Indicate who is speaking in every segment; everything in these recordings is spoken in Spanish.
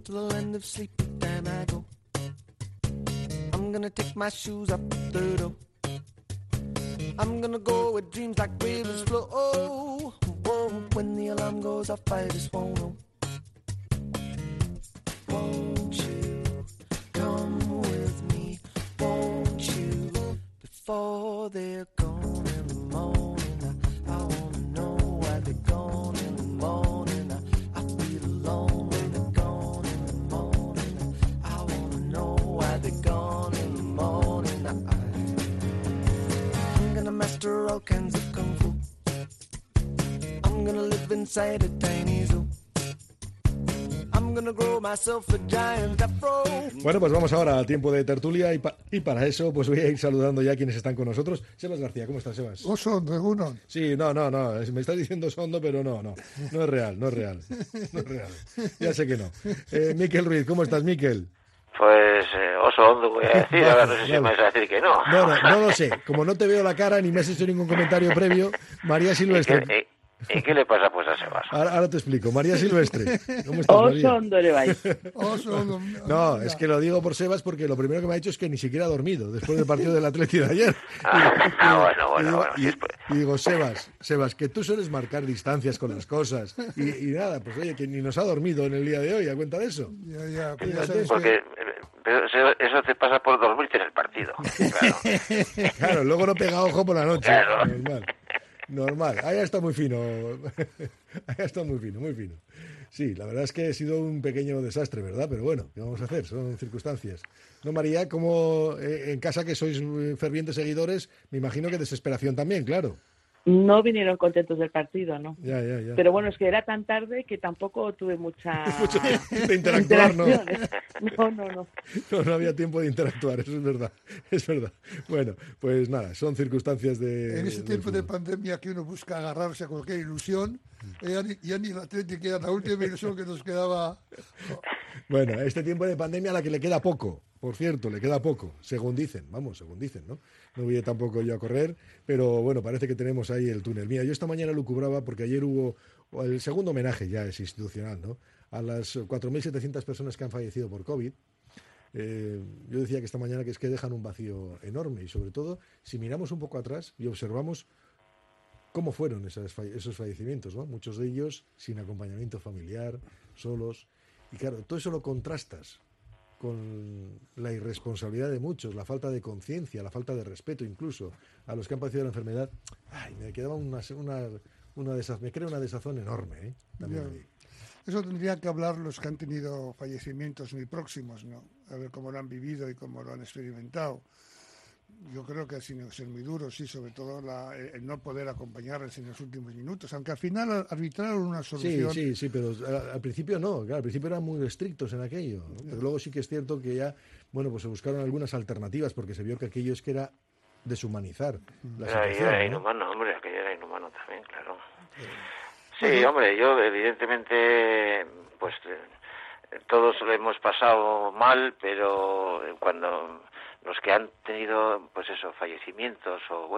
Speaker 1: to the land of sleep, down I go. I'm gonna take my shoes up the door. I'm gonna go where dreams like rivers flow. Oh, whoa, when the alarm goes off, I just won't know. Won't you come with me? Won't you? Before they're gone in the morning, I wanna know why they're gone in the morning. I feel alone when they're gone in the morning. I wanna know why they're gone in the morning. I'm gonna master all kinds of kung fu. I'm gonna live inside a tiny zoo.
Speaker 2: Bueno, pues vamos ahora al tiempo de tertulia y para eso pues voy a ir saludando ya a quienes están con nosotros. Sebas García, ¿cómo estás, Sebas?
Speaker 3: Osondo, uno.
Speaker 2: Sí, no, me estás diciendo Osondo, pero no es real. Ya sé que no. Miquel Ruiz, ¿cómo estás, Miquel?
Speaker 4: Pues Osondo voy a decir, ahora no sé si me vas a decir que no.
Speaker 2: No lo sé, como no te veo la cara ni me has hecho ningún comentario previo, María Silvestre...
Speaker 4: ¿Y qué le pasa pues a Sebas?
Speaker 2: Ahora te explico. María Silvestre, ¿cómo estás, María?
Speaker 5: Osondo le vais.
Speaker 2: No, es que lo digo por Sebas porque lo primero que me ha dicho es que ni siquiera ha dormido después del partido del Atleti de ayer.
Speaker 4: Bueno.
Speaker 2: Y digo, Sebas, que tú sueles marcar distancias con las cosas. Y nada, pues oye, que ni nos ha dormido en el día de hoy, ¿a cuenta de eso?
Speaker 3: Ya
Speaker 4: porque pero eso te pasa por dormirte en el partido.
Speaker 2: Claro, luego no pega ojo por la noche.
Speaker 4: Claro.
Speaker 2: Normal. Ahí está muy fino. Muy fino. Sí, la verdad es que ha sido un pequeño desastre, ¿verdad? Pero bueno, ¿qué vamos a hacer? Son circunstancias. ¿No, María? Como en casa que sois fervientes seguidores, me imagino que desesperación también, claro.
Speaker 5: No vinieron contentos del partido, ¿no?
Speaker 2: Ya.
Speaker 5: Pero bueno, es que era tan tarde que tampoco tuve mucha
Speaker 2: de interactuar, ¿no?
Speaker 5: No.
Speaker 2: No había tiempo de interactuar, eso es verdad. Bueno, pues nada, son circunstancias de...
Speaker 3: En este tiempo de pandemia que uno busca agarrarse a cualquier ilusión, ya ni el Atlético era la última ilusión que nos quedaba.
Speaker 2: Bueno, este tiempo de pandemia a la que le queda poco, por cierto, le queda poco, según dicen, ¿no? No voy tampoco yo a correr, pero bueno, parece que tenemos ahí el túnel. Mira, yo esta mañana lucubraba porque ayer hubo el segundo homenaje, ya es institucional, ¿no? A las 4.700 personas que han fallecido por COVID. Yo decía que esta mañana que es que dejan un vacío enorme y sobre todo si miramos un poco atrás y observamos cómo fueron esos fallecimientos, ¿no? Muchos de ellos sin acompañamiento familiar, solos. Y claro, todo eso lo contrastas con la irresponsabilidad de muchos, la falta de conciencia, la falta de respeto incluso a los que han padecido la enfermedad. Ay, me quedaba me crea una desazón enorme, ¿eh? También.
Speaker 3: Eso tendrían que hablar los que han tenido fallecimientos muy próximos, ¿no? A ver cómo lo han vivido y cómo lo han experimentado. Yo creo que ha sido ser muy duro, sí, sobre todo el no poder acompañarles en los últimos minutos, aunque al final arbitraron una solución.
Speaker 2: Sí, pero al principio no, claro, al principio eran muy estrictos en aquello, ¿no? Pero luego sí que es cierto que ya, bueno, pues se buscaron algunas alternativas porque se vio que aquello es que era deshumanizar la situación.
Speaker 4: Era inhumano, hombre, aquello era inhumano también, claro. Sí, hombre, yo evidentemente, pues todos lo hemos pasado mal, pero cuando los que han tenido, pues eso, fallecimientos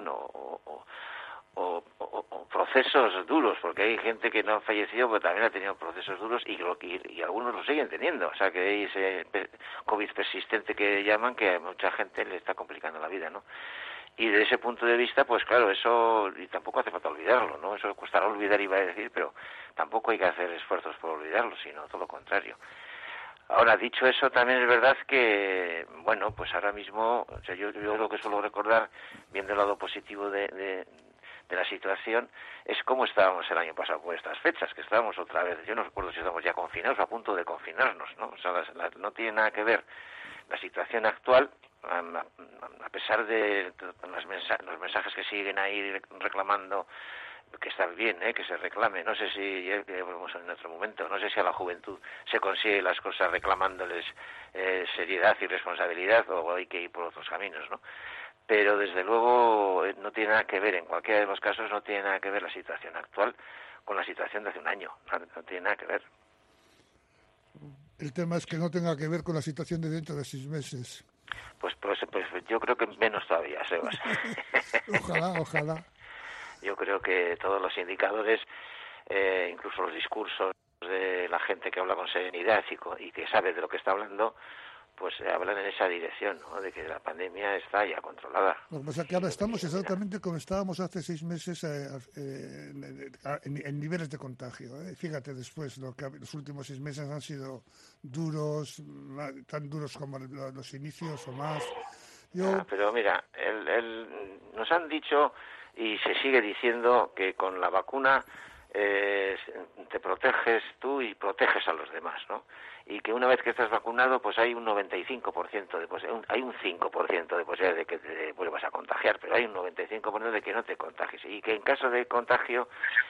Speaker 4: o procesos duros, porque hay gente que no ha fallecido, pero también ha tenido procesos duros y algunos lo siguen teniendo. O sea, que hay ese COVID persistente que llaman, que a mucha gente le está complicando la vida, ¿no? Y desde ese punto de vista, pues claro, eso, y tampoco hace falta olvidarlo, ¿no? Eso costará olvidar, iba a decir, pero tampoco hay que hacer esfuerzos por olvidarlo, sino todo lo contrario. Ahora, dicho eso, también es verdad que, bueno, pues ahora mismo, o sea, yo lo que suelo recordar, viendo el lado positivo de la situación, es cómo estábamos el año pasado por estas fechas, que estábamos otra vez, yo no recuerdo si estamos ya confinados o a punto de confinarnos, ¿no? O sea, no tiene nada que ver la situación actual, a pesar de los mensajes que siguen ahí reclamando, que está bien, que se reclame, no sé si, ya volvemos en otro momento, no sé si a la juventud se consigue las cosas reclamándoles seriedad y responsabilidad, o hay que ir por otros caminos, ¿no? Pero desde luego no tiene nada que ver, en cualquiera de los casos no tiene nada que ver la situación actual con la situación de hace un año, no tiene nada que ver.
Speaker 3: El tema es que no tenga que ver con la situación de dentro de 6 meses.
Speaker 4: Pues yo creo que menos todavía, Sebas.
Speaker 3: Ojalá.
Speaker 4: Yo creo que todos los indicadores, incluso los discursos de la gente que habla con serenidad y que sabe de lo que está hablando, pues hablan en esa dirección, ¿no? De que la pandemia está ya controlada.
Speaker 3: Lo que pasa es que ahora estamos exactamente como estábamos hace 6 meses en niveles de contagio. Fíjate, después, los últimos 6 meses han sido duros, tan duros como los inicios o más.
Speaker 4: Pero mira, nos han dicho y se sigue diciendo que con la vacuna te proteges tú y proteges a los demás, ¿no? Y que una vez que estás vacunado, pues hay un 95% hay un 5% de posibilidad de que te vuelvas a contagiar, pero hay un 95% de que no te contagies. Y que en caso de contagio,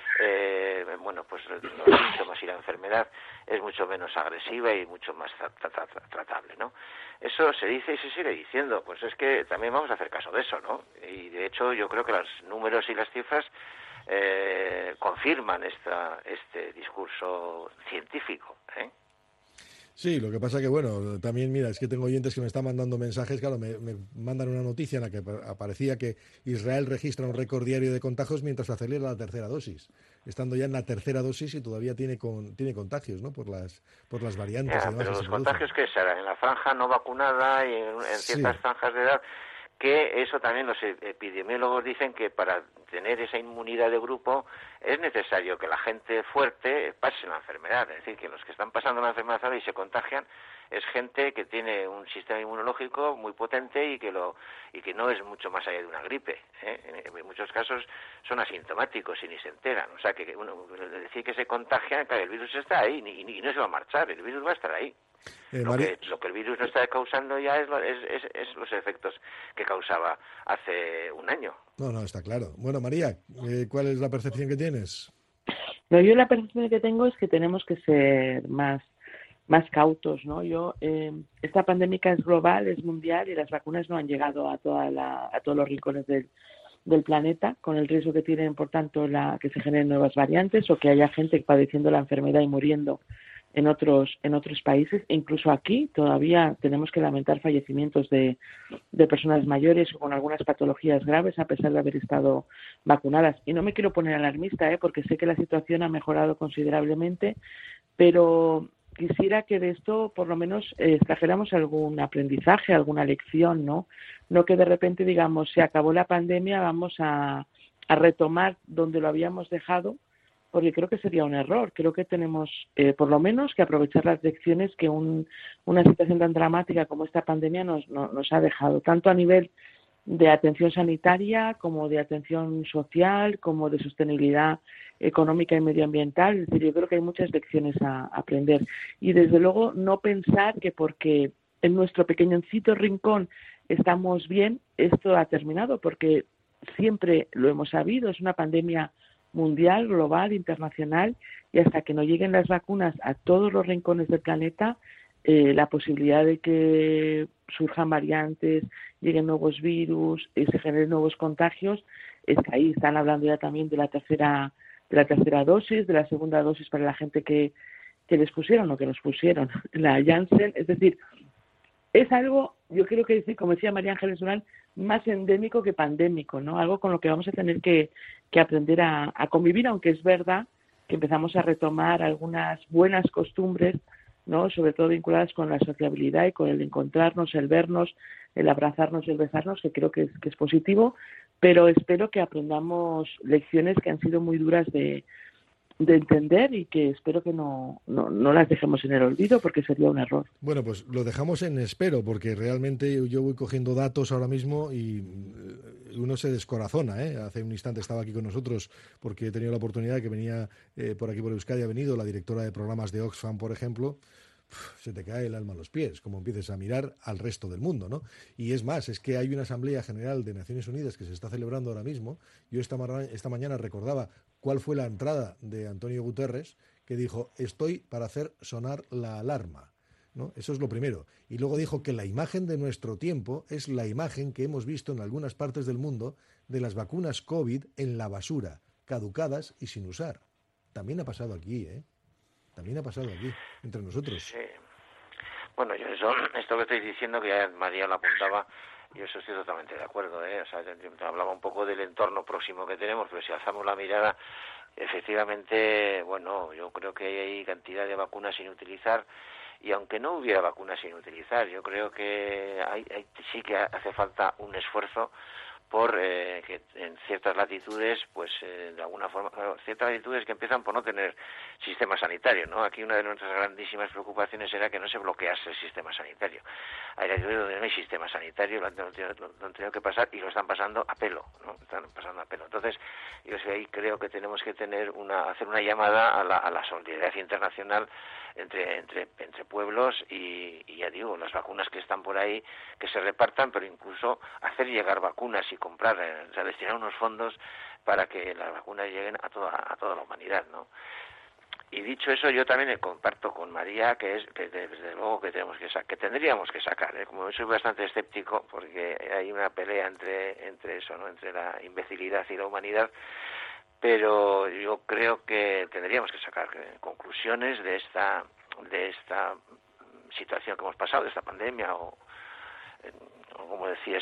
Speaker 4: pues los síntomas y la enfermedad es mucho menos agresiva y mucho más tratable, ¿no? Eso se dice y se sigue diciendo, pues es que también vamos a hacer caso de eso, ¿no? Y de hecho yo creo que los números y las cifras confirman este discurso científico, ¿eh?
Speaker 2: Sí, lo que pasa que, bueno, también, mira, es que tengo oyentes que me están mandando mensajes, claro, me mandan una noticia en la que aparecía que Israel registra un récord diario de contagios mientras acelera la tercera dosis, estando ya en la tercera dosis y todavía tiene contagios, ¿no?, por las variantes y demás.
Speaker 4: Pero los contagios que serán en la franja no vacunada y en ciertas franjas de edad, que eso también los epidemiólogos dicen que para tener esa inmunidad de grupo es necesario que la gente fuerte pase la enfermedad, es decir, que los que están pasando la enfermedad ahora y se contagian es gente que tiene un sistema inmunológico muy potente y que no es mucho más allá de una gripe, ¿eh? En muchos casos son asintomáticos y ni se enteran, o sea que decir que se contagian, claro, el virus está ahí y no se va a marchar, el virus va a estar ahí. Lo que el virus no está causando ya es los efectos que causaba hace un año.
Speaker 2: No, está claro. Bueno, María, ¿cuál es la percepción que tienes?
Speaker 5: No, yo la percepción que tengo es que tenemos que ser más cautos, ¿no? Esta pandemia es global, es mundial y las vacunas no han llegado a todos los rincones del planeta, con el riesgo que tienen, por tanto, que se generen nuevas variantes o que haya gente padeciendo la enfermedad y muriendo en otros países, e incluso aquí todavía tenemos que lamentar fallecimientos de personas mayores o con algunas patologías graves a pesar de haber estado vacunadas. Y no me quiero poner alarmista, porque sé que la situación ha mejorado considerablemente, pero quisiera que de esto por lo menos extrajéramos algún aprendizaje, alguna lección, ¿no? No que de repente digamos, se acabó la pandemia, vamos a retomar donde lo habíamos dejado, porque creo que sería un error. Creo que tenemos, por lo menos, que aprovechar las lecciones que una situación tan dramática como esta pandemia nos ha dejado, tanto a nivel de atención sanitaria como de atención social, como de sostenibilidad económica y medioambiental. Es decir, yo creo que hay muchas lecciones a aprender. Y, desde luego, no pensar que porque en nuestro pequeñoncito rincón estamos bien, esto ha terminado, porque siempre lo hemos sabido, es una pandemia mundial, global, internacional, y hasta que no lleguen las vacunas a todos los rincones del planeta, la posibilidad de que surjan variantes, lleguen nuevos virus, se generen nuevos contagios, está ahí. Están hablando ya también de la tercera dosis, de la segunda dosis para la gente que les pusieron o que nos pusieron la Janssen. Es decir, es algo, yo creo que, como decía María Ángeles Durán, más endémico que pandémico, ¿no? Algo con lo que vamos a tener que aprender a convivir, aunque es verdad que empezamos a retomar algunas buenas costumbres, ¿no?, sobre todo vinculadas con la sociabilidad y con el encontrarnos, el vernos, el abrazarnos y el besarnos, que creo que es positivo, pero espero que aprendamos lecciones que han sido muy duras de entender y que espero que no las dejemos en el olvido, porque sería un error.
Speaker 2: Bueno, pues lo dejamos en espero, porque realmente yo voy cogiendo datos ahora mismo y uno se descorazona, ¿eh? Hace un instante estaba aquí con nosotros porque he tenido la oportunidad de que venía por aquí por Euskadi, ha venido la directora de programas de Oxfam, por ejemplo. Se te cae el alma a los pies, como empieces a mirar al resto del mundo, ¿no? Y es más, es que hay una Asamblea General de Naciones Unidas que se está celebrando ahora mismo. Yo esta mañana recordaba cuál fue la entrada de Antonio Guterres, que dijo, estoy para hacer sonar la alarma, ¿no? Eso es lo primero. Y luego dijo que la imagen de nuestro tiempo es la imagen que hemos visto en algunas partes del mundo de las vacunas COVID en la basura, caducadas y sin usar. También ha pasado aquí, ¿eh? También ha pasado aquí, entre nosotros.
Speaker 4: Sí. Bueno, yo esto que estoy diciendo, que ya María lo apuntaba, yo eso estoy totalmente de acuerdo, ¿eh? O sea, hablaba un poco del entorno próximo que tenemos, pero si alzamos la mirada efectivamente, bueno, yo creo que hay cantidad de vacunas sin utilizar. Y aunque no hubiera vacunas sin utilizar, yo creo que sí que hace falta un esfuerzo por que en ciertas latitudes, pues de alguna forma, ciertas latitudes que empiezan por no tener sistema sanitario, ¿no? Aquí una de nuestras grandísimas preocupaciones era que no se bloquease el sistema sanitario. Hay latitudes donde no hay sistema sanitario, lo han tenido que pasar y lo están pasando a pelo, ¿no? Están pasando a pelo. Entonces, yo ahí creo que tenemos que hacer una llamada a la solidaridad internacional entre pueblos y ya digo, las vacunas que están por ahí, que se repartan, pero incluso hacer llegar vacunas y comprar, o sea, destinar unos fondos para que las vacunas lleguen a toda la humanidad, ¿no? Y dicho eso, yo también comparto con María que desde luego que tendríamos que sacar, ¿eh? Como soy bastante escéptico, porque hay una pelea entre eso, ¿no? Entre la imbecilidad y la humanidad, pero yo creo que tendríamos que sacar conclusiones de esta situación que hemos pasado, de esta pandemia, o como decías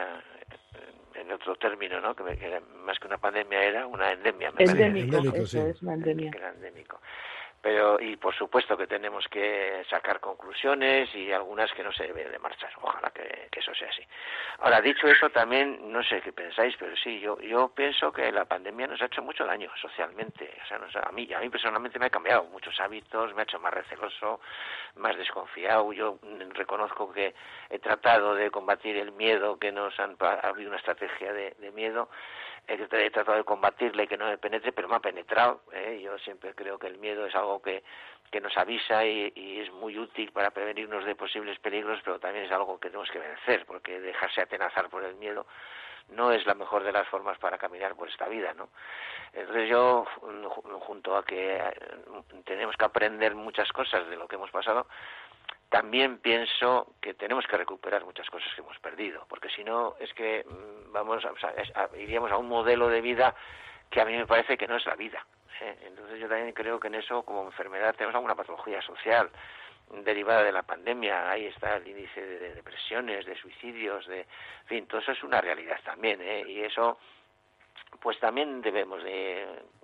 Speaker 4: en otro término, ¿no? Que era, más que una pandemia era una endemia.
Speaker 5: Endémico,
Speaker 2: sí.
Speaker 5: Es una endemia.
Speaker 4: Era endémico. Pero, y por supuesto que tenemos que sacar conclusiones y algunas que no se deben de marchar. Ojalá que eso sea así. Ahora, dicho eso, también, no sé qué pensáis, pero sí, yo pienso que la pandemia nos ha hecho mucho daño socialmente. O sea, a mí personalmente me ha cambiado muchos hábitos, me ha hecho más receloso, más desconfiado. Yo reconozco que he tratado de combatir el miedo, que ha habido una estrategia de miedo. He tratado de combatirle y que no me penetre, pero me ha penetrado. Yo siempre creo que el miedo es algo que nos avisa y es muy útil para prevenirnos de posibles peligros, pero también es algo que tenemos que vencer, porque dejarse atenazar por el miedo no es la mejor de las formas para caminar por esta vida, ¿no? Entonces yo, junto a que tenemos que aprender muchas cosas de lo que hemos pasado, también pienso que tenemos que recuperar muchas cosas que hemos perdido, porque si no es que iríamos a un modelo de vida que a mí me parece que no es la vida. Entonces yo también creo que en eso, como enfermedad, tenemos alguna patología social derivada de la pandemia. Ahí está el índice de depresiones, de suicidios, en fin, todo eso es una realidad también, y eso pues también debemos de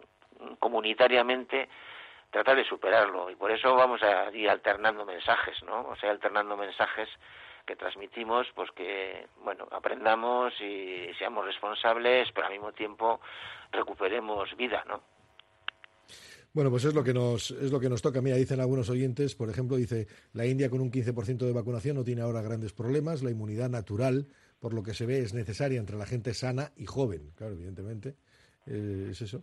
Speaker 4: comunitariamente tratar de superarlo, y por eso vamos a ir alternando mensajes, ¿no? O sea, alternando mensajes que transmitimos, pues que, bueno, aprendamos y seamos responsables, pero al mismo tiempo recuperemos vida, ¿no?
Speaker 2: Bueno, pues es lo que nos toca. Mira, dicen algunos oyentes, por ejemplo, dice, la India con un 15% de vacunación no tiene ahora grandes problemas, la inmunidad natural, por lo que se ve, es necesaria entre la gente sana y joven. Claro, evidentemente, es eso.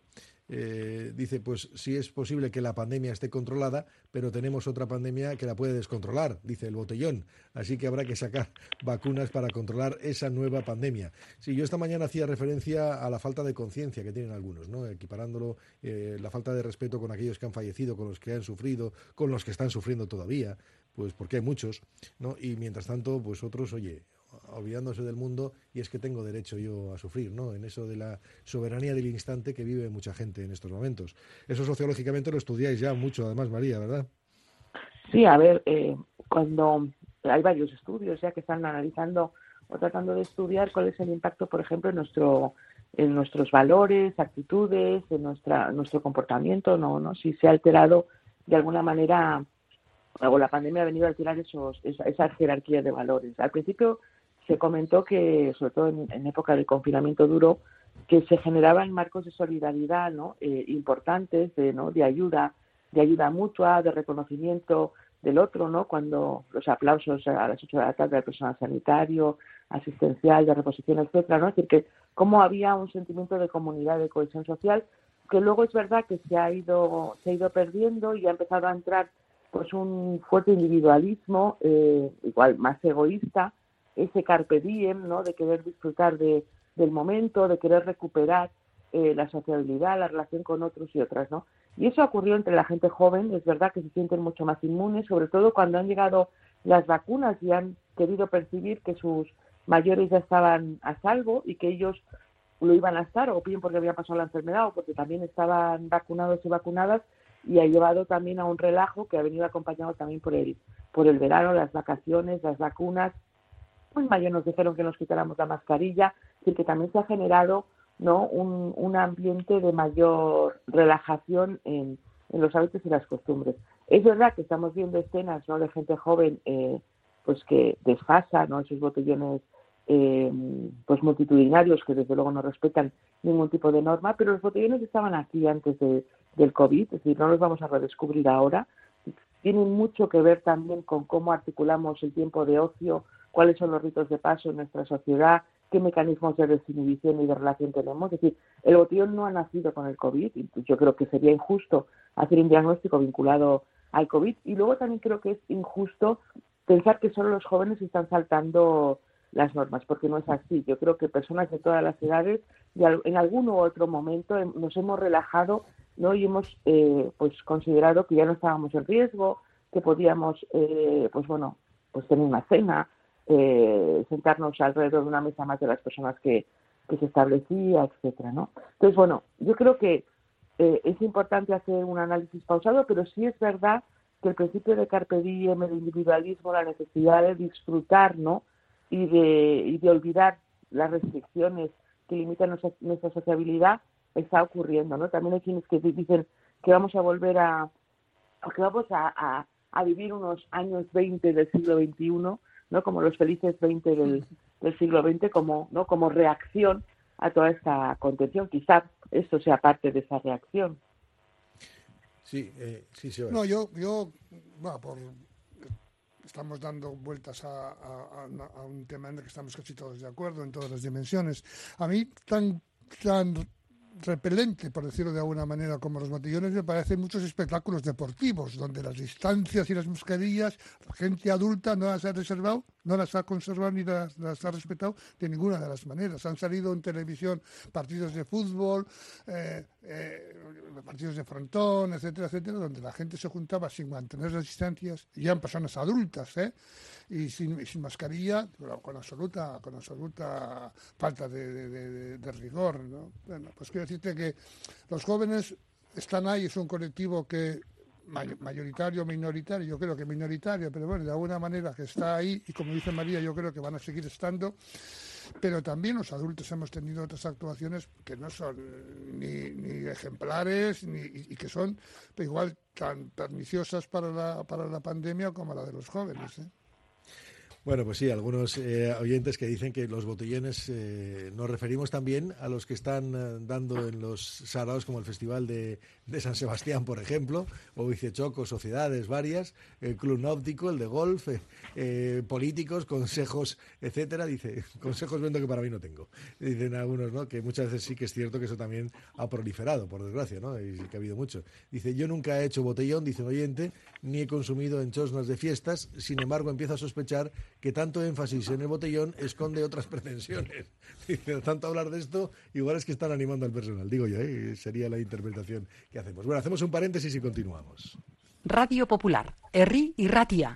Speaker 2: Dice, pues sí es posible que la pandemia esté controlada, pero tenemos otra pandemia que la puede descontrolar, dice el botellón. Así que habrá que sacar vacunas para controlar esa nueva pandemia. Sí, yo esta mañana hacía referencia a la falta de conciencia que tienen algunos, ¿no? Equiparándolo, la falta de respeto con aquellos que han fallecido, con los que han sufrido, con los que están sufriendo todavía, pues porque hay muchos, ¿no? Y mientras tanto, pues otros, oye, olvidándose del mundo, y es que tengo derecho yo a sufrir, ¿no? En eso de la soberanía del instante que vive mucha gente en estos momentos. Eso sociológicamente lo estudiáis ya mucho, además, María, ¿verdad?
Speaker 5: Sí, a ver, cuando hay varios estudios ya que están analizando o tratando de estudiar cuál es el impacto, por ejemplo, en nuestros valores, actitudes, en nuestro comportamiento, ¿no? Si se ha alterado de alguna manera, o la pandemia ha venido a alterar esas jerarquías de valores. Al principio se comentó que, sobre todo en época de confinamiento duro, que se generaban marcos de solidaridad, ¿no? Importantes, de ayuda mutua, de reconocimiento del otro, ¿no? Cuando los aplausos a las 8 de la tarde al personal sanitario, asistencial, de reposición, etcétera, ¿no? Es decir, que cómo había un sentimiento de comunidad, de cohesión social, que luego es verdad que se ha ido perdiendo y ha empezado a entrar pues un fuerte individualismo, igual más egoísta, ese carpe diem, ¿no? De querer disfrutar del momento, de querer recuperar la sociabilidad, la relación con otros y otras, ¿no? Y eso ocurrió entre la gente joven. Es verdad que se sienten mucho más inmunes, sobre todo cuando han llegado las vacunas y han querido percibir que sus mayores ya estaban a salvo y que ellos lo iban a estar, o bien porque había pasado la enfermedad o porque también estaban vacunados y vacunadas, y ha llevado también a un relajo que ha venido acompañado también por el verano, las vacaciones, las vacunas. En mayo nos dijeron que nos quitáramos la mascarilla, es decir, que también se ha generado ¿no? un ambiente de mayor relajación en los hábitos y las costumbres. Es verdad que estamos viendo escenas, ¿no?, de gente joven pues que desfasa, ¿no?, esos botellones pues multitudinarios que desde luego no respetan ningún tipo de norma, pero los botellones estaban aquí antes del COVID, es decir, no los vamos a redescubrir ahora. Tienen mucho que ver también con cómo articulamos el tiempo de ocio, cuáles son los ritos de paso en nuestra sociedad, qué mecanismos de desinhibición y de relación tenemos. Es decir, el botellón no ha nacido con el COVID, y yo creo que sería injusto hacer un diagnóstico vinculado al COVID, y luego también creo que es injusto pensar que solo los jóvenes están saltando las normas, porque no es así. Yo creo que personas de todas las edades, en algún u otro momento nos hemos relajado, ¿no?, y hemos pues considerado que ya no estábamos en riesgo, que podíamos pues tener una cena, sentarnos alrededor de una mesa más de las personas que se establecía, etcétera, ¿no? Entonces, bueno, yo creo que es importante hacer un análisis pausado, pero sí es verdad que el principio de carpe diem, el individualismo, la necesidad de disfrutar, ¿no?, y de olvidar las restricciones que limitan nuestra sociabilidad está ocurriendo, ¿no? También hay quienes que dicen que vamos a volver que vamos a vivir unos años 20 del siglo XXI, ¿no?, como los felices 20 del siglo XX, como reacción a toda esta contención. Quizá esto sea parte de esa reacción.
Speaker 2: Sí, sí.
Speaker 3: No, estamos dando vueltas a un tema en el que estamos casi todos de acuerdo en todas las dimensiones. A mí tan repelente, por decirlo de alguna manera, como los botellones, me parecen muchos espectáculos deportivos donde las distancias y las mascarillas, la gente adulta no las ha reservado, no las ha conservado ni las ha respetado de ninguna de las maneras. Han salido en televisión partidos de fútbol, partidos de frontón, etcétera, etcétera, donde la gente se juntaba sin mantener las distancias, ya en personas adultas, y sin mascarilla, pero con absoluta falta de rigor, ¿no? Bueno, pues quiero decirte que los jóvenes están ahí, es un colectivo que mayoritario o minoritario, yo creo que minoritario, pero bueno, de alguna manera que está ahí, y como dice María, yo creo que van a seguir estando. Pero también los adultos hemos tenido otras actuaciones que no son ni ejemplares y que son igual tan perniciosas para la pandemia como la de los jóvenes, ¿eh?
Speaker 2: Bueno, pues sí, algunos oyentes que dicen que los botellones nos referimos también a los que están dando en los saraos, como el Festival de San Sebastián, por ejemplo, o Vicechoco, sociedades varias, el Club Náutico, el de golf, políticos, consejos, etcétera. Dice, consejos vendo que para mí no tengo. Dicen algunos, ¿no?, que muchas veces sí que es cierto que eso también ha proliferado, por desgracia, ¿no?, y que ha habido mucho. Dice, yo nunca he hecho botellón, dice un oyente, ni he consumido en chosnas de fiestas, sin embargo empiezo a sospechar que tanto énfasis en el botellón esconde otras pretensiones. Dice, tanto hablar de esto, igual es que están animando al personal, digo yo, sería la interpretación que hacemos. Bueno, hacemos un paréntesis y continuamos.
Speaker 6: Radio Popular, Herri y Ratia.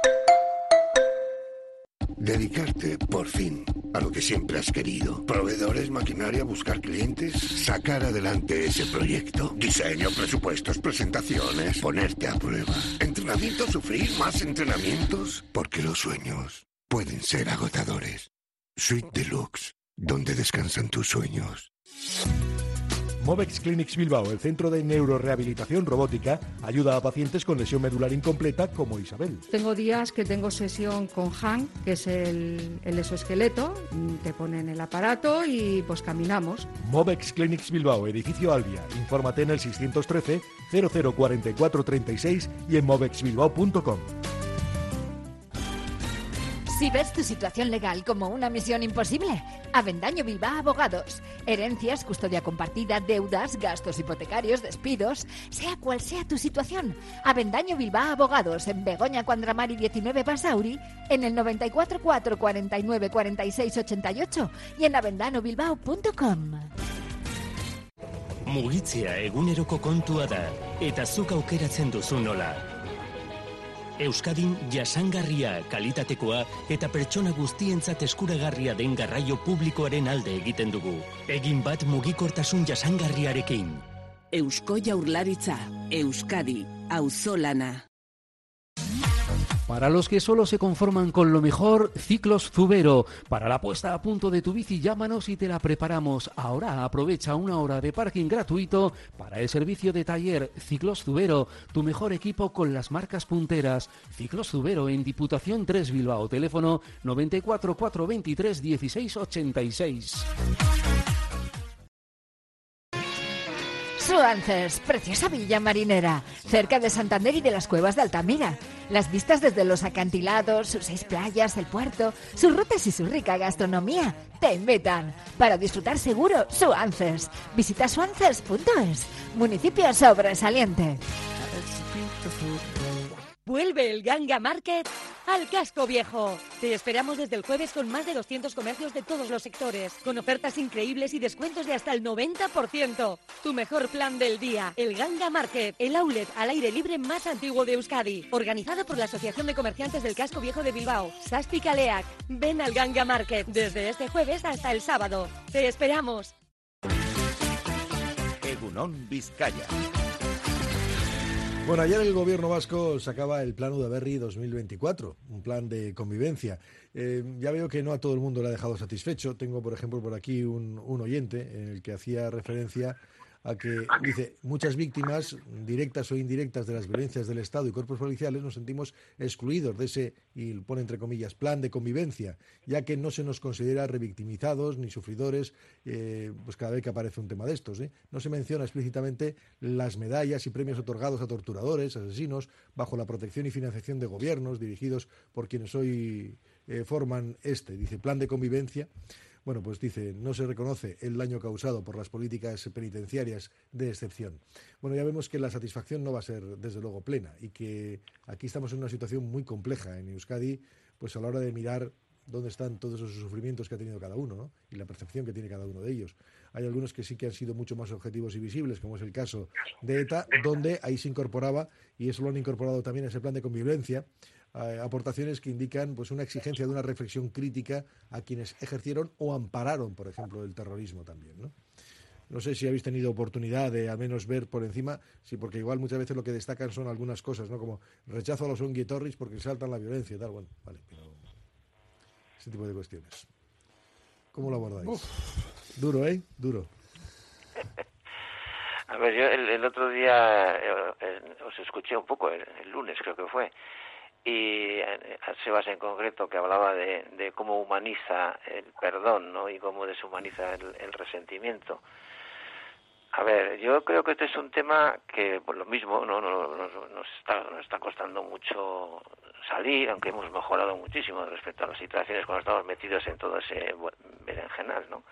Speaker 7: Dedicarte, por fin, a lo que siempre has querido. Proveedores, maquinaria, buscar clientes, sacar adelante ese proyecto. Diseño, presupuestos, presentaciones, ponerte a prueba. Entrenamiento, sufrir, más entrenamientos. Porque los sueños pueden ser agotadores. Suite Deluxe, donde descansan tus sueños.
Speaker 2: Movex Clinics Bilbao, el centro de neurorehabilitación robótica, ayuda a pacientes con lesión medular incompleta como Isabel.
Speaker 8: Tengo días que tengo sesión con Han, que es el exoesqueleto, te ponen el aparato y pues caminamos.
Speaker 2: Movex Clinics Bilbao, edificio Albia. Infórmate en el 613 0044 36 y en movexbilbao.com.
Speaker 9: Si ves tu situación legal como una misión imposible, Avendaño Bilbao Abogados. Herencias, custodia compartida, deudas, gastos hipotecarios, despidos, sea cual sea tu situación. Avendaño Bilbao Abogados, en Begoña Cuandramari 19 Basauri, en el 94 4 49 46 88 y en avendanobilbao.com.
Speaker 10: Mugitzea eguneroko kontua da, eta zuk aukeratzen duzu nola. Euskadin jasangarria, kalitatekoa eta pertsona guztientzat eskuragarria den garraio publikoaren alde egiten dugu. Egin bat mugikortasun jasangarriarekin.
Speaker 11: Eusko Jaurlaritza, Euskadi, auzolana. Para los que solo se conforman con lo mejor, Ciclos Zubero. Para la puesta a punto de tu bici, llámanos y te la preparamos. Ahora aprovecha 1 hora de parking gratuito para el servicio de taller. Ciclos Zubero, tu mejor equipo con las marcas punteras. Ciclos Zubero en Diputación 3 Bilbao. Teléfono 94 423 16 86.
Speaker 9: Suances, preciosa villa marinera, cerca de Santander y de las cuevas de Altamira. Las vistas desde los acantilados, sus 6 playas, el puerto, sus rutas y su rica gastronomía te invitan. Para disfrutar seguro, Suances. Visita suances.es, municipio sobresaliente.
Speaker 12: Vuelve el Ganga Market al Casco Viejo. Te esperamos desde el jueves con más de 200 comercios de todos los sectores, con ofertas increíbles y descuentos de hasta el 90%. Tu mejor plan del día, el Ganga Market, el outlet al aire libre más antiguo de Euskadi, organizado por la Asociación de Comerciantes del Casco Viejo de Bilbao, Zazpi Kaleak. Ven al Ganga Market desde este jueves hasta el sábado. Te esperamos.
Speaker 13: Egunon Vizcaya.
Speaker 2: Bueno, ayer el gobierno vasco sacaba el Plan Udaberri 2024, un plan de convivencia. Ya veo que no a todo el mundo le ha dejado satisfecho. Tengo, por ejemplo, por aquí un oyente en el que hacía referencia a que, dice, muchas víctimas, directas o indirectas, de las violencias del Estado y cuerpos policiales nos sentimos excluidos de ese, y pone entre comillas, plan de convivencia, ya que no se nos considera revictimizados ni sufridores, pues cada vez que aparece un tema de estos. No se menciona explícitamente las medallas y premios otorgados a torturadores, asesinos, bajo la protección y financiación de gobiernos dirigidos por quienes hoy forman dice, plan de convivencia. Bueno, pues dice, no se reconoce el daño causado por las políticas penitenciarias de excepción. Bueno, ya vemos que la satisfacción no va a ser, desde luego, plena, y que aquí estamos en una situación muy compleja en Euskadi, pues a la hora de mirar dónde están todos esos sufrimientos que ha tenido cada uno, ¿no? Y la percepción que tiene cada uno de ellos. Hay algunos que sí que han sido mucho más objetivos y visibles, como es el caso de ETA, donde ahí se incorporaba, y eso lo han incorporado también en ese plan de convivencia, aportaciones que indican pues una exigencia de una reflexión crítica a quienes ejercieron o ampararon, por ejemplo, el terrorismo también, ¿no? No sé si habéis tenido oportunidad de al menos ver por encima, sí, porque igual muchas veces lo que destacan son algunas cosas, ¿no? Como rechazo a los onguietorris porque saltan la violencia y tal. Bueno, vale, pero ese tipo de cuestiones. ¿Cómo lo abordáis? Duro, ¿eh? Duro.
Speaker 4: A ver, yo el otro día os escuché un poco, el lunes creo que fue, y a Sebas en concreto, que hablaba de cómo humaniza el perdón, ¿no? Y cómo deshumaniza el resentimiento. A ver, yo creo que este es un tema que, por lo mismo, nos está costando mucho salir, aunque hemos mejorado muchísimo respecto a las situaciones cuando estamos metidos en todo ese berenjenal, ¿no?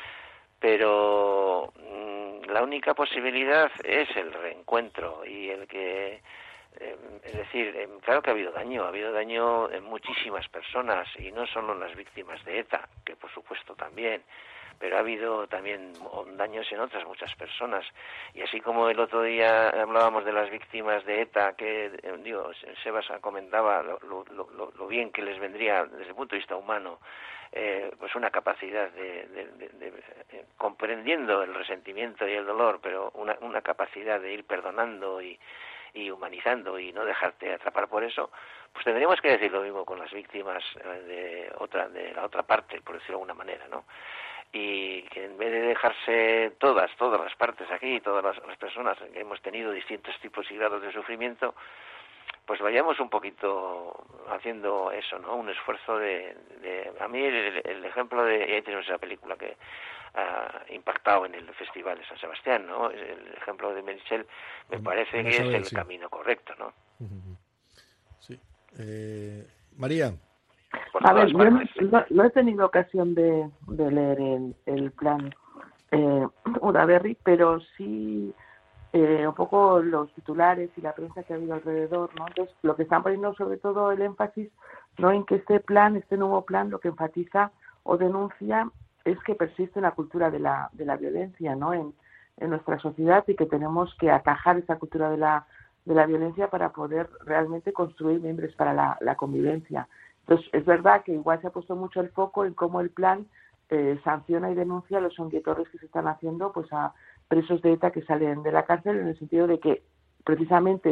Speaker 4: Pero la única posibilidad es el reencuentro y el que... es decir, claro que ha habido daño en muchísimas personas, y no solo en las víctimas de ETA, que por supuesto también, pero ha habido también daños en otras muchas personas. Y así como el otro día hablábamos de las víctimas de ETA, que Sebas comentaba lo bien que les vendría desde el punto de vista humano, pues una capacidad de comprendiendo el resentimiento y el dolor, pero una capacidad de ir perdonando y humanizando y no dejarte atrapar por eso, pues tendríamos que decir lo mismo con las víctimas de la otra parte, por decirlo de alguna manera, ¿no? Y que en vez de dejarse todas las partes aquí, todas las personas que hemos tenido distintos tipos y grados de sufrimiento, pues vayamos un poquito haciendo eso, ¿no? Un esfuerzo a mí el ejemplo de... tenemos esa película que ha impactado en el Festival de San Sebastián, ¿no? El ejemplo de Menchel me parece que es el camino correcto, ¿no?
Speaker 2: Sí. María.
Speaker 5: A ver, yo no he tenido ocasión de leer el plan Udaberri, pero sí un poco los titulares y la prensa que ha habido alrededor, ¿no? Entonces, lo que están poniendo sobre todo el énfasis, ¿no?, en que este nuevo plan, lo que enfatiza o denuncia es que persiste la cultura de la violencia, ¿no?, en nuestra sociedad, y que tenemos que atajar esa cultura de la violencia para poder realmente construir miembros para la convivencia. Entonces, es verdad que igual se ha puesto mucho el foco en cómo el plan sanciona y denuncia los onguietorres que se están haciendo pues a presos de ETA que salen de la cárcel, en el sentido de que precisamente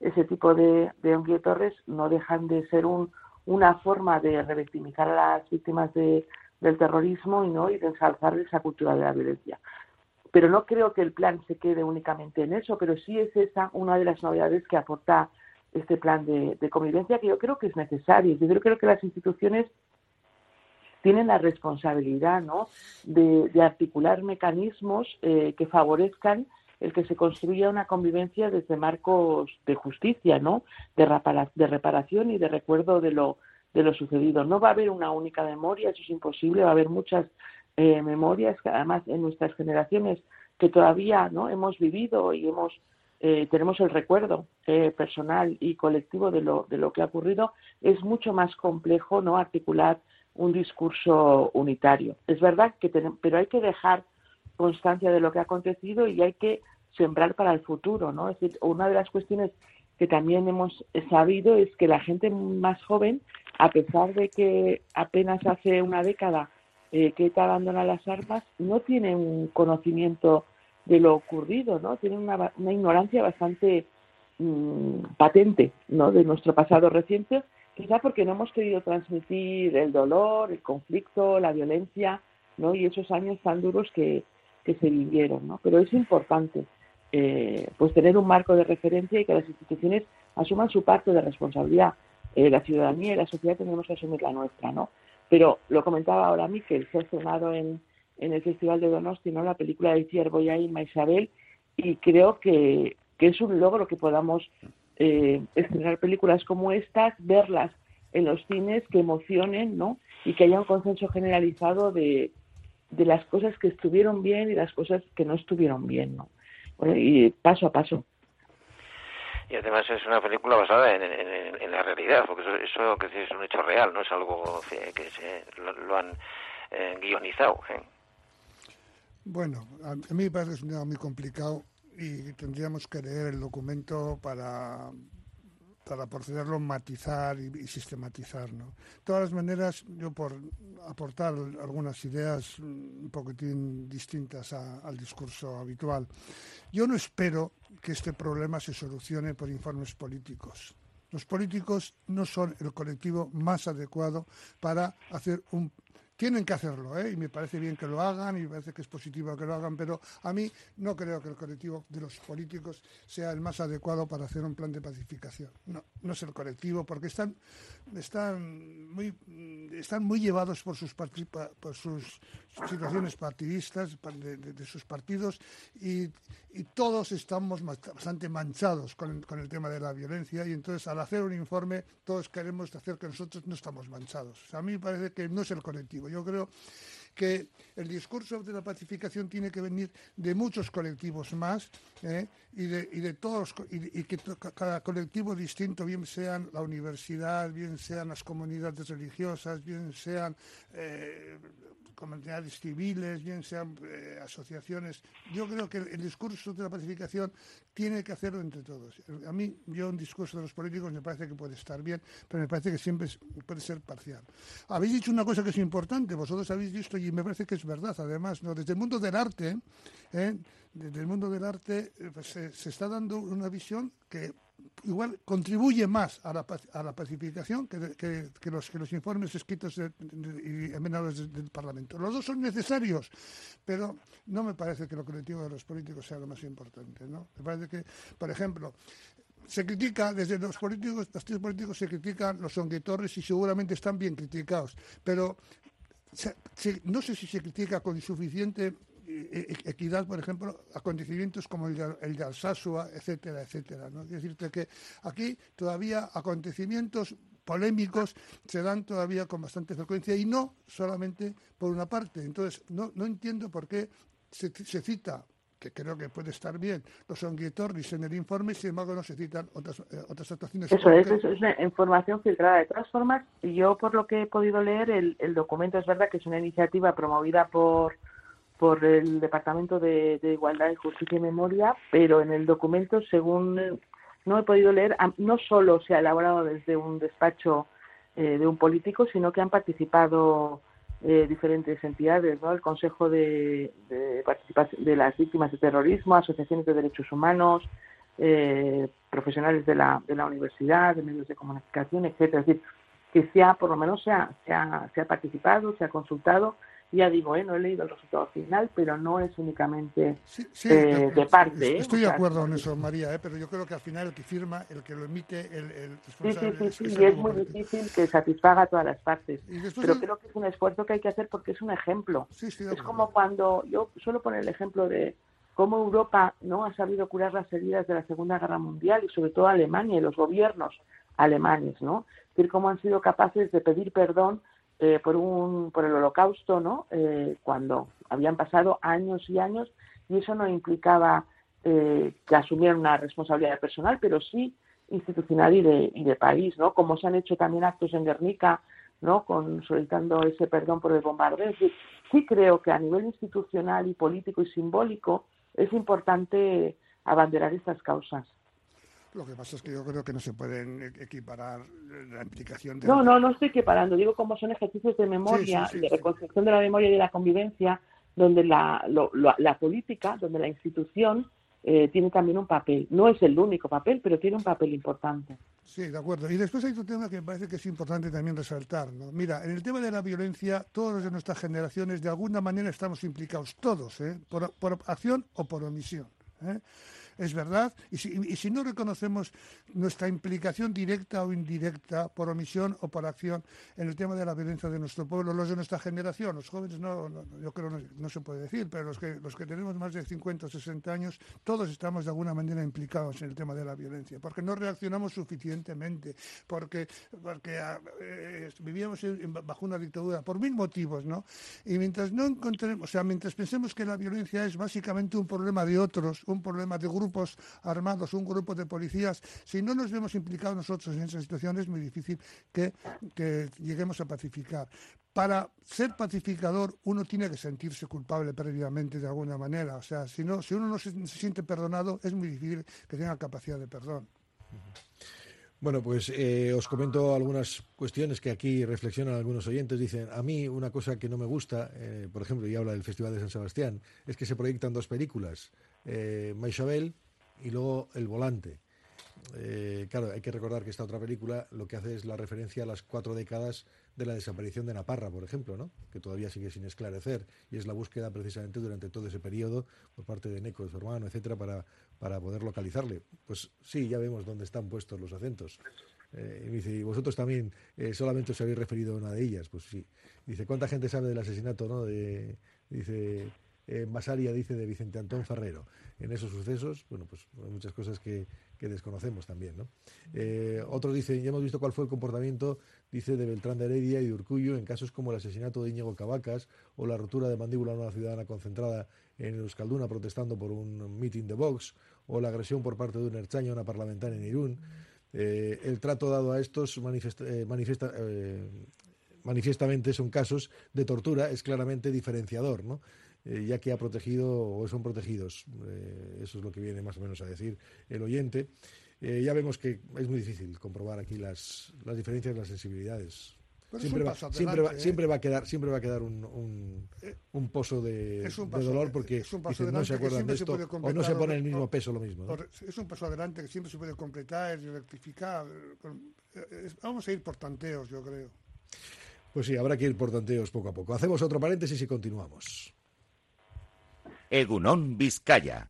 Speaker 5: ese tipo de onguietorres no dejan de ser una forma de revictimizar a las víctimas del terrorismo y de ensalzar esa cultura de la violencia. Pero no creo que el plan se quede únicamente en eso, pero sí es esa una de las novedades que aporta este plan de convivencia, que yo creo que es necesario. Yo creo que las instituciones tienen la responsabilidad, ¿no?, de articular mecanismos que favorezcan el que se construya una convivencia desde marcos de justicia, ¿no?, de reparación y de recuerdo de lo sucedido. No va a haber una única memoria, eso es imposible, va a haber muchas memorias, que además en nuestras generaciones que todavía no hemos vivido y tenemos el recuerdo personal y colectivo de lo que ha ocurrido. Es mucho más complejo, ¿no?, articular un discurso unitario. Es verdad pero hay que dejar constancia de lo que ha acontecido y hay que sembrar para el futuro, ¿no? Es decir, una de las cuestiones que también hemos sabido es que la gente más joven, a pesar de que apenas hace una década que ETA abandona las armas, no tiene un conocimiento de lo ocurrido, ¿no? Tiene una ignorancia bastante patente, ¿no?, de nuestro pasado reciente, quizá porque no hemos querido transmitir el dolor, el conflicto, la violencia, ¿no?, y esos años tan duros que se vivieron, ¿no? Pero es importante pues tener un marco de referencia y que las instituciones asuman su parte de responsabilidad. La ciudadanía y la sociedad tenemos que asumir la nuestra, ¿no? Pero lo comentaba ahora Miquel, se ha estrenado en el Festival de Donosti, ¿no?, la película de Itziar Boya y Inma Isabel, y creo que es un logro que podamos estrenar películas como estas, verlas en los cines, que emocionen, ¿no?, y que haya un consenso generalizado de las cosas que estuvieron bien y las cosas que no estuvieron bien, ¿no? Bueno, y paso a paso.
Speaker 4: Y además es una película basada en la realidad, porque eso que es un hecho real, no es algo que lo han guionizado.
Speaker 3: Bueno, a mí me parece muy complicado y tendríamos que leer el documento para procederlo, matizar y sistematizar, ¿no? De todas las maneras, yo por aportar algunas ideas un poquitín distintas al discurso habitual, yo no espero que este problema se solucione por informes políticos. Los políticos no son el colectivo más adecuado para hacer Tienen que hacerlo, y me parece bien que lo hagan y me parece que es positivo que lo hagan, pero a mí no creo que el colectivo de los políticos sea el más adecuado para hacer un plan de pacificación. No es el colectivo, porque están muy llevados por sus situaciones partidistas de sus partidos y todos estamos bastante manchados con el tema de la violencia, y entonces al hacer un informe todos queremos hacer que nosotros no estamos manchados. O sea, a mí me parece que no es el colectivo. Yo creo que el discurso de la pacificación tiene que venir de muchos colectivos más, y de todos, y que cada colectivo distinto, bien sean la universidad, bien sean las comunidades religiosas, bien sean comunidades civiles, bien sean asociaciones. Yo creo que el discurso de la pacificación tiene que hacerlo entre todos. A mí, un discurso de los políticos me parece que puede estar bien, pero me parece que siempre puede ser parcial. Habéis dicho una cosa que es importante, vosotros habéis visto, y me parece que es verdad, además, ¿no? Desde el mundo del arte, pues, se está dando una visión que igual contribuye más a la pacificación que los informes escritos y enmendados del Parlamento. Los dos son necesarios, pero no me parece que lo colectivo de los políticos sea lo más importante, ¿no? Me parece que, por ejemplo, se critica desde los partidos políticos se critican los onguietorres y seguramente están bien criticados, pero no sé si se critica con suficiente equidad, por ejemplo, acontecimientos como el de Alsasua, etcétera, etcétera, ¿no? Es decirte que aquí todavía acontecimientos polémicos se dan todavía con bastante frecuencia y no solamente por una parte. Entonces, no entiendo por qué se cita, que creo que puede estar bien, los onguietorris en el informe, sin embargo no se citan otras actuaciones.
Speaker 5: Eso es una información filtrada. De todas formas, yo por lo que he podido leer, el documento es verdad que es una iniciativa promovida por el Departamento de Igualdad y Justicia y Memoria, pero en el documento, según no he podido leer, no solo se ha elaborado desde un despacho de un político, sino que han participado diferentes entidades, ¿no? El Consejo de Participación de las Víctimas de Terrorismo, asociaciones de derechos humanos, profesionales de la universidad, de medios de comunicación, etcétera. Es decir, que por lo menos se ha participado, se ha consultado. Ya digo, no he leído el resultado final, pero no es únicamente de parte.
Speaker 3: Estoy de acuerdo en eso, María, pero yo creo que al final el que firma, el que lo emite, el responsable...
Speaker 5: Sí, y es muy difícil que satisfaga a todas las partes. Pero creo que es un esfuerzo que hay que hacer porque es un ejemplo. Es como cuando yo suelo poner el ejemplo de cómo Europa no ha sabido curar las heridas de la Segunda Guerra Mundial y sobre todo Alemania y los gobiernos alemanes, ¿no? Es decir, cómo han sido capaces de pedir perdón por el Holocausto, ¿no? Cuando habían pasado años y años, y eso no implicaba que asumieran una responsabilidad personal, pero sí institucional y de país, ¿no? Como se han hecho también actos en Guernica, ¿no? Solicitando ese perdón por el bombardeo. Es decir, sí creo que a nivel institucional y político y simbólico es importante abanderar estas causas.
Speaker 3: Lo que pasa es que yo creo que no se pueden equiparar la implicación de...
Speaker 5: No estoy equiparando. Digo como son ejercicios de memoria, de reconstrucción de la memoria y de la convivencia, donde la política, donde la institución tiene también un papel. No es el único papel, pero tiene un papel importante.
Speaker 3: Sí, de acuerdo. Y después hay otro tema que me parece que es importante también resaltar, ¿no? Mira, en el tema de la violencia, todos los de nuestras generaciones de alguna manera estamos implicados, todos, por acción o por omisión. Es verdad, y si no reconocemos nuestra implicación directa o indirecta, por omisión o por acción, en el tema de la violencia de nuestro pueblo, los de nuestra generación, los jóvenes yo creo no se puede decir, pero los que tenemos más de 50 o 60 años, todos estamos de alguna manera implicados en el tema de la violencia, porque no reaccionamos suficientemente, porque vivíamos bajo una dictadura, por mil motivos, ¿no? Y mientras no encontremos, mientras pensemos que la violencia es básicamente un problema de otros, un problema de grupos armados, un grupo de policías, si no nos vemos implicados nosotros en esa situación es muy difícil que lleguemos a pacificar. Para ser pacificador uno tiene que sentirse culpable previamente de alguna manera, o sea, si uno no se siente perdonado es muy difícil que tenga capacidad de perdón.
Speaker 2: Bueno, pues os comento algunas cuestiones que aquí reflexionan algunos oyentes. Dicen, a mí una cosa que no me gusta, por ejemplo, y habla del Festival de San Sebastián, es que se proyectan dos películas, Maixabel y luego El Volante. Claro, hay que recordar que esta otra película lo que hace es la referencia a las 4 décadas de la desaparición de Naparra, por ejemplo, ¿no? Que todavía sigue sin esclarecer, y es la búsqueda precisamente durante todo ese periodo por parte de Neco, de su hermano, etcétera, para poder localizarle. Pues sí, ya vemos dónde están puestos los acentos. Y me dice, ¿y vosotros también solamente os habéis referido a una de ellas? Pues sí. Dice, ¿cuánta gente sabe del asesinato, no? Dice, Basaria, dice, de Vicente Antón Ferrero. En esos sucesos, bueno, pues hay muchas cosas que desconocemos también, ¿no? Otros dicen, ya hemos visto cuál fue el comportamiento, dice, de Beltrán de Heredia y de Urkullu en casos como el asesinato de Íñigo Cavacas o la rotura de mandíbula a una ciudadana concentrada en Euskalduna protestando por un mitin de Vox, o la agresión por parte de un ertzaina a una parlamentaria en Irún. El trato dado a estos manifiestamente son casos de tortura, es claramente diferenciador, ¿no? Ya que ha protegido o son protegidos. Eso es lo que viene más o menos a decir el oyente. Ya vemos que es muy difícil comprobar aquí las diferencias de las sensibilidades. Siempre va a quedar un poso de dolor porque no se acuerdan de esto o no se pone el mismo peso lo mismo, ¿no?
Speaker 3: Es un paso adelante que siempre se puede completar y rectificar. Vamos a ir por tanteos, yo creo.
Speaker 2: Pues sí, habrá que ir por tanteos poco a poco. Hacemos otro paréntesis y continuamos.
Speaker 13: Egunon Vizcaya.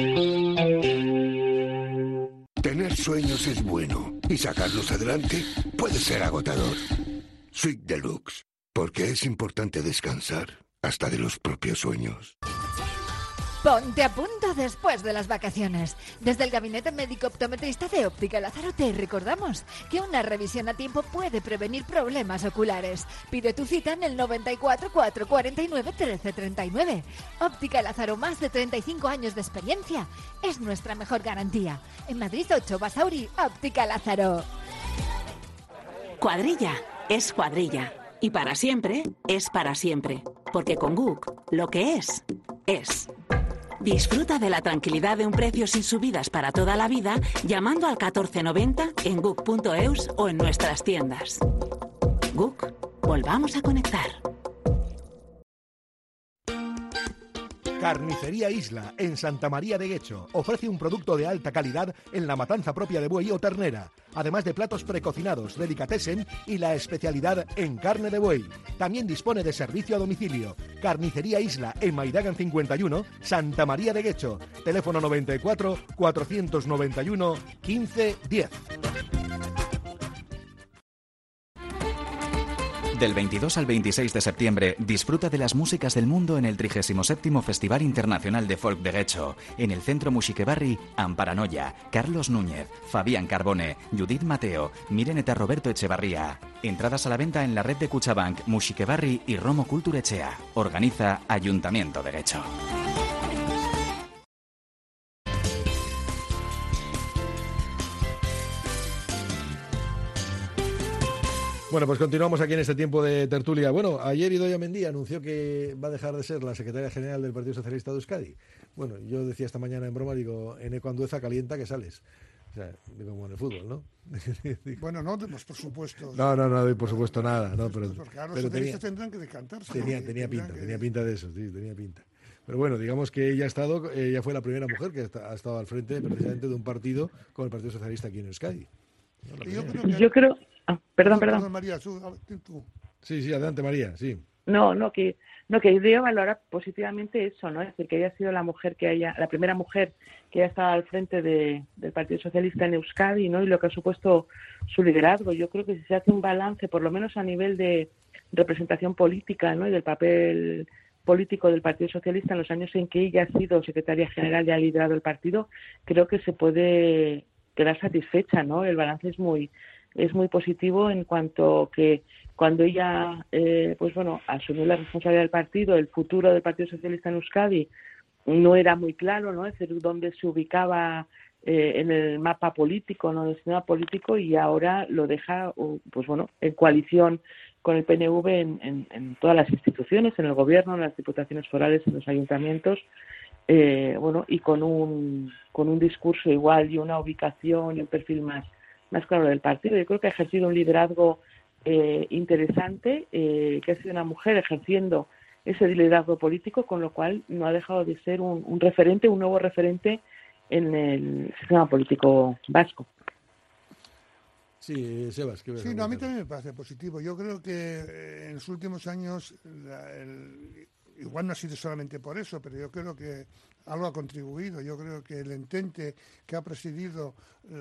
Speaker 7: Tener sueños es bueno y sacarlos adelante puede ser agotador. Suite Deluxe, porque es importante descansar hasta de los propios sueños.
Speaker 9: Ponte a punto después de las vacaciones. Desde el Gabinete Médico Optometrista de Óptica Lázaro te recordamos que una revisión a tiempo puede prevenir problemas oculares. Pide tu cita en el 94 449 1339. Óptica Lázaro, más de 35 años de experiencia. Es nuestra mejor garantía. En Madrid 8, Basauri, Óptica Lázaro.
Speaker 14: Cuadrilla es cuadrilla. Y para siempre es para siempre. Porque con GUC, lo que es. Disfruta de la tranquilidad de un precio sin subidas para toda la vida llamando al 1490 en GUC.eus o en nuestras tiendas. GUC, volvamos a conectar.
Speaker 2: Carnicería Isla, en Santa María de Guecho. Ofrece un producto de alta calidad en la matanza propia de buey o ternera, además de platos precocinados, delicatessen y la especialidad en carne de buey. También dispone de servicio a domicilio. Carnicería Isla, en Maidagan 51, Santa María de Guecho. Teléfono 94 491 15 10.
Speaker 13: Del 22 al 26 de septiembre, disfruta de las músicas del mundo en el 37º Festival Internacional de Folk de Guecho, en el Centro Musiquebarri, Amparanoia, Carlos Núñez, Fabián Carbone, Judith Mateo, Mireneta Roberto Echevarría. Entradas a la venta en la red de Cuchabank, Musiquebarri y Romo Culturechea. Organiza Ayuntamiento de Guecho.
Speaker 2: Bueno, pues continuamos aquí en este tiempo de tertulia. Bueno, ayer Idoia Mendia anunció que va a dejar de ser la secretaria general del Partido Socialista de Euskadi. Bueno, yo decía esta mañana en broma, digo, Eneco Andueza calienta que sales. O sea, digo, como en el fútbol, ¿no?
Speaker 3: Bueno, no demos por supuesto.
Speaker 2: No doy por supuesto nada. No, pero
Speaker 3: los socialistas tendrán que decantarse.
Speaker 2: Tenía pinta de eso, sí, tenía pinta. Pero bueno, digamos que ella fue la primera mujer que ha estado al frente precisamente de un partido con el Partido Socialista aquí en Euskadi.
Speaker 5: Yo creo... Perdón.
Speaker 3: María, tú.
Speaker 2: Sí, adelante María, sí.
Speaker 5: Que yo valora positivamente eso, ¿no? Es decir, que haya sido la primera mujer que haya estado al frente del Partido Socialista en Euskadi, ¿no? Y lo que ha supuesto su liderazgo. Yo creo que si se hace un balance, por lo menos a nivel de representación política, ¿no? Y del papel político del Partido Socialista en los años en que ella ha sido secretaria general y ha liderado el partido, creo que se puede quedar satisfecha, ¿no? El balance es muy positivo en cuanto que cuando ella asumió la responsabilidad del partido, el futuro del Partido Socialista en Euskadi no era muy claro, ¿no? Es decir, dónde se ubicaba en el mapa político, no, el sistema político, y ahora lo deja en coalición con el PNV en todas las instituciones, en el gobierno, en las diputaciones forales, en los ayuntamientos, y con un discurso igual y una ubicación y un perfil más claro del partido. Yo creo que ha ejercido un liderazgo interesante, que ha sido una mujer ejerciendo ese liderazgo político, con lo cual no ha dejado de ser un nuevo referente en el sistema político vasco.
Speaker 2: Sí, Sebas.
Speaker 3: A mí también me parece positivo. Yo creo que en los últimos años, igual no ha sido solamente por eso, pero yo creo que algo ha contribuido. Yo creo que el entente que ha presidido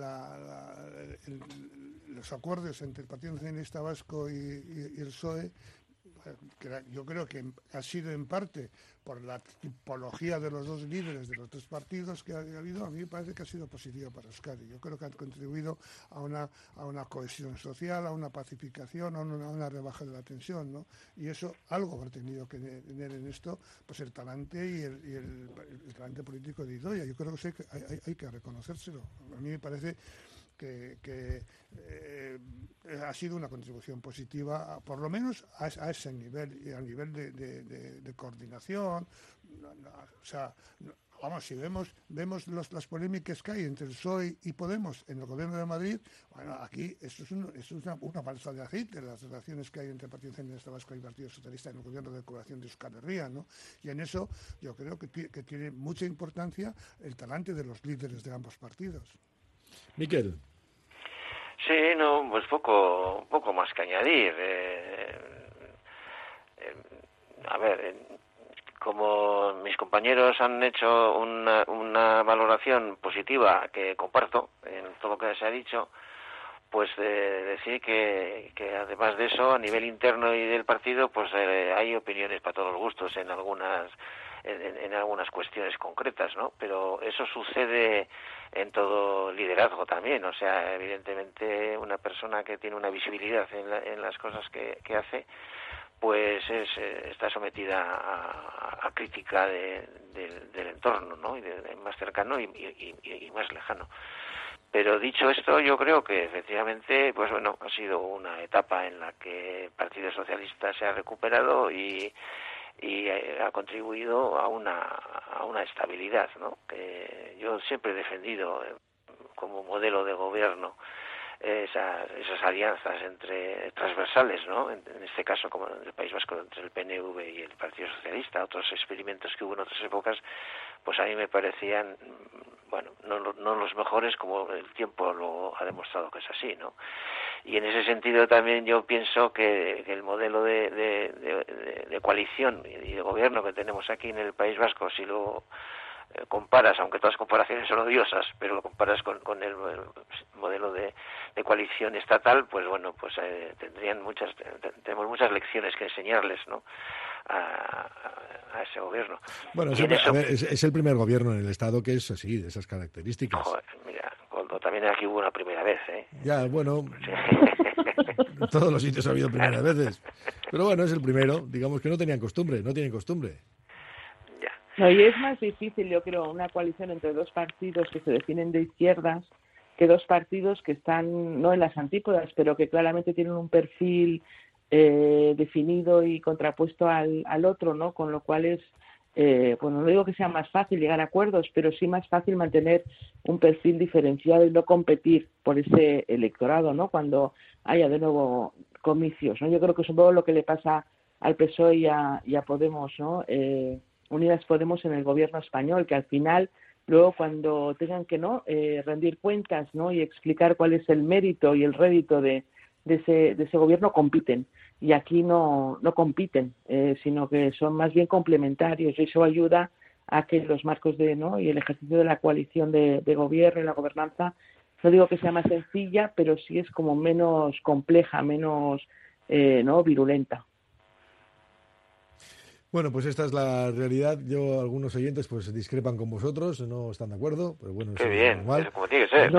Speaker 3: los acuerdos entre el Partido Nacionalista Vasco y el PSOE, yo creo que ha sido en parte por la tipología de los dos líderes de los dos partidos que ha habido. A mí me parece que ha sido positivo para Euskadi. Yo creo que han contribuido a una cohesión social, a una pacificación, a una rebaja de la tensión, ¿no? Y eso algo ha tenido que tener en esto, pues el talante y el talante político de Idoia. Yo creo que hay que reconocérselo. A mí me parece que ha sido una contribución positiva, por lo menos a ese nivel, y a nivel de coordinación. O sea, vamos, si vemos las polémicas que hay entre el PSOE y Podemos en el gobierno de Madrid, bueno, aquí esto es una balsa de aceite, las relaciones que hay entre el Partido Nacionalista Vasco y el Partido Socialista en el gobierno de coalición de Euskal Herria, ¿no? Y en eso yo creo que tiene mucha importancia el talante de los líderes de ambos partidos.
Speaker 2: Miquel.
Speaker 4: Sí, pues poco más que añadir. Como mis compañeros han hecho una valoración positiva que comparto en todo lo que se ha dicho, pues decir que además de eso, a nivel interno y del partido, pues hay opiniones para todos los gustos en algunas cuestiones concretas, ¿no? Pero eso sucede en todo liderazgo también. O sea, evidentemente una persona que tiene una visibilidad en las cosas que hace, pues está sometida a crítica del entorno, ¿no? Y más cercano y más lejano. Pero dicho esto, yo creo que efectivamente, pues bueno, ha sido una etapa en la que el Partido Socialista se ha recuperado y ha contribuido a una estabilidad, ¿no? Que yo siempre he defendido como modelo de gobierno esas alianzas entre transversales, ¿no? En este caso, como en el País Vasco, entre el PNV y el Partido Socialista, otros experimentos que hubo en otras épocas, pues a mí me parecían, bueno, no los mejores, como el tiempo luego ha demostrado que es así, ¿no? Y en ese sentido también yo pienso que el modelo de coalición y de gobierno que tenemos aquí en el País Vasco, si lo comparas, aunque todas las comparaciones son odiosas, pero lo comparas con el modelo de coalición estatal, pues bueno, pues tenemos muchas lecciones que enseñarles, ¿no?, a ese gobierno.
Speaker 2: Bueno, es el primer gobierno en el Estado que es así, de esas características.
Speaker 4: Joder, mira, cuando también aquí hubo una primera vez, ¿eh?
Speaker 2: Ya, bueno, en todos los sitios ha habido primeras veces. Pero bueno, es el primero, digamos que no tienen costumbre.
Speaker 5: No, y es más difícil, yo creo, una coalición entre dos partidos que se definen de izquierdas que dos partidos que están, no en las antípodas, pero que claramente tienen un perfil definido y contrapuesto al otro, ¿no? Con lo cual es, bueno, no digo que sea más fácil llegar a acuerdos, pero sí más fácil mantener un perfil diferenciado y no competir por ese electorado, ¿no? Cuando haya de nuevo comicios, ¿no? Yo creo que es un poco lo que le pasa al PSOE y a Podemos, ¿no? Unidas Podemos en el gobierno español, que al final, luego cuando tengan que rendir cuentas, ¿no?, y explicar cuál es el mérito y el rédito de ese gobierno, compiten. Y aquí no compiten, sino que son más bien complementarios, y eso ayuda a que los marcos y el ejercicio de la coalición de gobierno y la gobernanza, no digo que sea más sencilla, pero sí es como menos compleja, menos virulenta.
Speaker 2: Bueno, pues esta es la realidad. Algunos oyentes pues discrepan con vosotros, no están de acuerdo, pero bueno,
Speaker 4: qué bien, es normal. Como tiene que ser.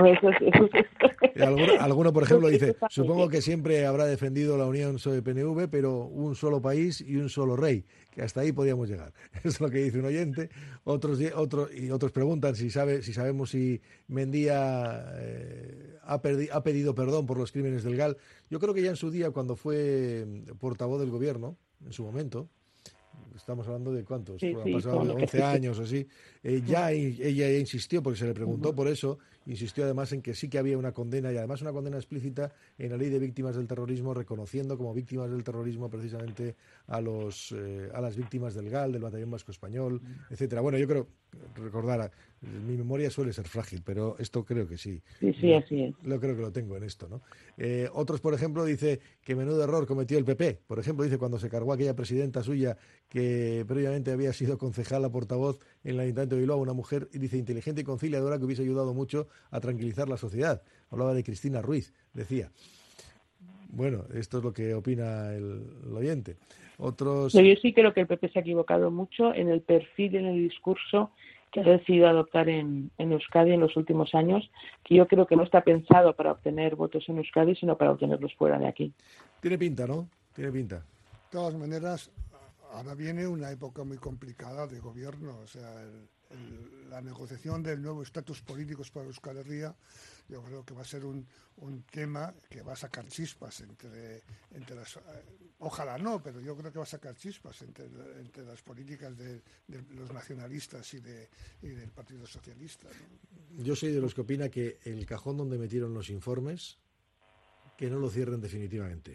Speaker 2: Alguno, por ejemplo, dice, supongo que siempre habrá defendido la unión PSOE-PNV, pero un solo país y un solo rey, que hasta ahí podíamos llegar. Es lo que dice un oyente. Otros preguntan si sabemos si Mendía ha pedido perdón por los crímenes del GAL. Yo creo que ya en su día, cuando fue portavoz del gobierno, en su momento, estamos hablando de cuántos, han pasado de 11 años o así, ella insistió, porque se le preguntó por eso, insistió además en que sí que había una condena, y además una condena explícita en la ley de víctimas del terrorismo, reconociendo como víctimas del terrorismo precisamente a las víctimas del GAL, del Batallón Vasco Español, etcétera. Bueno, yo creo, recordar, mi memoria suele ser frágil, pero esto creo que sí.
Speaker 5: Sí, así es.
Speaker 2: Yo creo que lo tengo en esto, ¿no? Otros, por ejemplo, dice que menudo error cometió el PP. Por ejemplo, dice cuando se cargó aquella presidenta suya que previamente había sido concejala portavoz en el Ayuntamiento de Bilbao, una mujer, y dice, inteligente y conciliadora, que hubiese ayudado mucho a tranquilizar la sociedad. Hablaba de Cristina Ruiz, decía. Bueno, esto es lo que opina el oyente. Otros...
Speaker 5: Yo sí creo que el PP se ha equivocado mucho en el perfil y en el discurso que ha decidido adoptar en Euskadi en los últimos años, que yo creo que no está pensado para obtener votos en Euskadi, sino para obtenerlos fuera de aquí.
Speaker 2: Tiene pinta, ¿no? Tiene pinta.
Speaker 3: De todas maneras, ahora viene una época muy complicada de gobierno, o sea, la negociación del nuevo estatus político para Euskal Herria, yo creo que va a ser un tema que va a sacar chispas entre las... ojalá no, pero yo creo que va a sacar chispas entre las políticas de los nacionalistas y del Partido Socialista, ¿no?
Speaker 2: Yo soy de los que opina que el cajón donde metieron los informes, que no lo cierren definitivamente.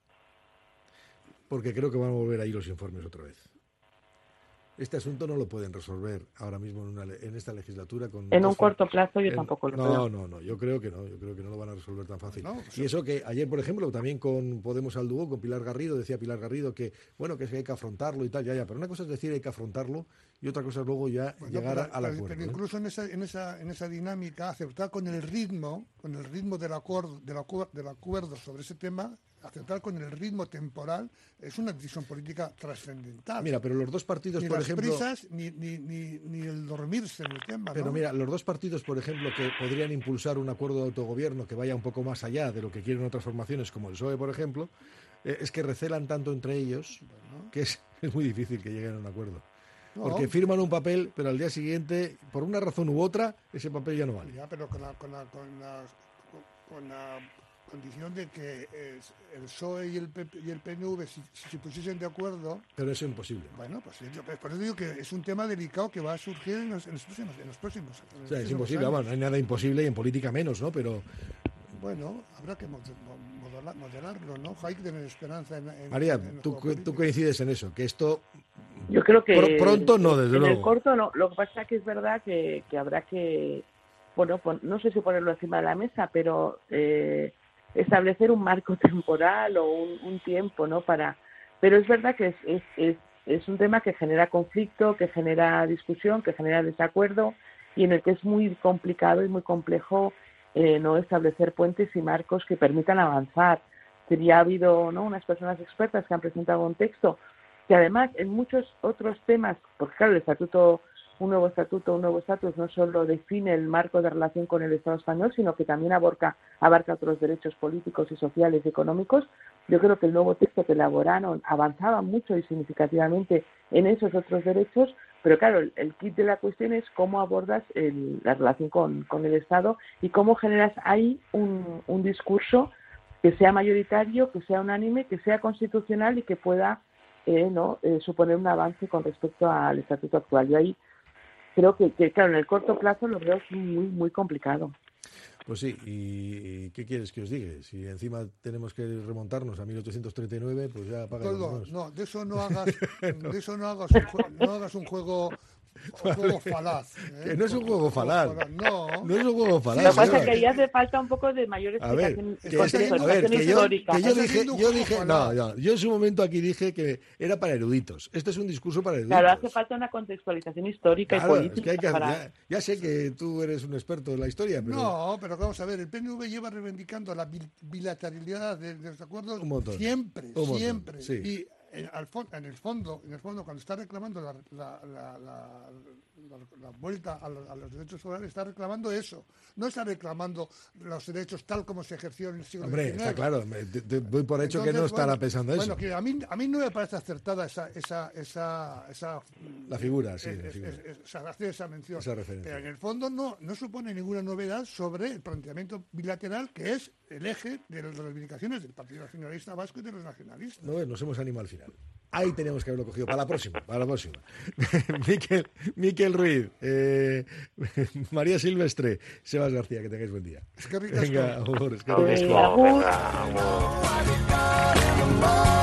Speaker 2: Porque creo que van a volver ahí los informes otra vez. Este asunto no lo pueden resolver ahora mismo en esta legislatura. En
Speaker 5: un corto plazo yo tampoco lo veo.
Speaker 2: No, yo creo que no lo van a resolver tan fácil.
Speaker 3: No,
Speaker 2: y eso que ayer, por ejemplo, también con Podemos al dúo, con Pilar Garrido, decía Pilar Garrido que, bueno, que es que hay que afrontarlo y tal, ya, pero una cosa es decir hay que afrontarlo y otra cosa es luego ya llegar al acuerdo.
Speaker 3: Pero incluso en esa dinámica, aceptar con el ritmo del acuerdo sobre ese tema, aceptar con el ritmo temporal, es una decisión política trascendental.
Speaker 2: Mira, pero los dos partidos, por ejemplo...
Speaker 3: Ni las prisas, ni el dormirse en el tema,
Speaker 2: pero
Speaker 3: ¿no?
Speaker 2: Mira, los dos partidos, por ejemplo, que podrían impulsar un acuerdo de autogobierno que vaya un poco más allá de lo que quieren otras formaciones, como el PSOE, por ejemplo, es que recelan tanto entre ellos que es muy difícil que lleguen a un acuerdo. Porque firman un papel, pero al día siguiente, por una razón u otra, ese papel ya no vale.
Speaker 3: Ya, pero con la condición de que el PSOE y el PNV si se pusiesen de acuerdo...
Speaker 2: Pero eso es imposible.
Speaker 3: Bueno, pues por eso digo que es un tema delicado que va a surgir en los próximos
Speaker 2: o sea, es imposible, bueno, no hay nada imposible y en política menos, ¿no? Pero
Speaker 3: Bueno, habrá que moderarlo, ¿no? Hay que tener esperanza en
Speaker 2: María, tú coincides en eso, que esto
Speaker 5: yo creo que
Speaker 2: pronto no, desde luego.
Speaker 5: En el corto no, lo que pasa es que es verdad que habrá que, bueno, no sé si ponerlo encima de la mesa, pero establecer un marco temporal o un tiempo, ¿no? Pero es verdad que es un tema que genera conflicto, que genera discusión, que genera desacuerdo y en el que es muy complicado y muy complejo no establecer puentes y marcos que permitan avanzar. Ya ha habido, ¿no?, unas personas expertas que han presentado un texto que además en muchos otros temas, porque claro, el estatuto, un nuevo estatus no solo define el marco de relación con el Estado español, sino que también abarca otros derechos políticos y sociales y económicos. Yo creo que el nuevo texto que elaboraron avanzaba mucho y significativamente en esos otros derechos, pero claro, el kit de la cuestión es cómo abordas la relación con el Estado y cómo generas ahí un discurso que sea mayoritario, que sea unánime, que sea constitucional y que pueda suponer un avance con respecto al estatuto actual. Yo ahí creo que claro, en el corto plazo lo veo muy, muy complicado.
Speaker 2: Pues sí, ¿y qué quieres que os diga? Si encima tenemos que remontarnos a 1839, pues ya apaga.
Speaker 3: No, de eso no hagas,
Speaker 2: no.
Speaker 3: De eso no hagas un juego falaz.
Speaker 2: Que no es un juego falaz.
Speaker 3: No
Speaker 2: es un juego falaz.
Speaker 5: Lo que pasa es que ahí hace falta un poco de mayor explicación histórica.
Speaker 2: Yo dije, yo en su momento aquí dije que era para eruditos. Este es un discurso para eruditos.
Speaker 5: Claro, hace falta una contextualización histórica y política.
Speaker 2: Es que ya sé que tú eres un experto en la historia, pero...
Speaker 3: No, pero vamos a ver, el PNV lleva reivindicando la bilateralidad de los acuerdos siempre.
Speaker 2: Sí.
Speaker 3: Y en el fondo, cuando está reclamando la vuelta a los derechos forales, está reclamando eso. No está reclamando los derechos tal como se ejerció en el siglo XIX.
Speaker 2: Hombre, está claro. Doy por hecho que no estará pensando eso.
Speaker 3: Bueno, que a mí no me parece acertada esa
Speaker 2: la figura, sí.
Speaker 3: Hacer esa mención.
Speaker 2: Esa referencia.
Speaker 3: Pero en el fondo no supone ninguna novedad sobre el planteamiento bilateral que es el eje de las reivindicaciones del Partido Nacionalista Vasco y de los nacionalistas.
Speaker 2: No, nos hemos animado al final. Ahí tenemos que haberlo cogido. Para la próxima. Miquel Ruiz, María Silvestre, Sebas García, que tengáis buen día.
Speaker 3: Es que ricasco.
Speaker 2: Venga, amor, es que ricasco.
Speaker 1: Venga, amor.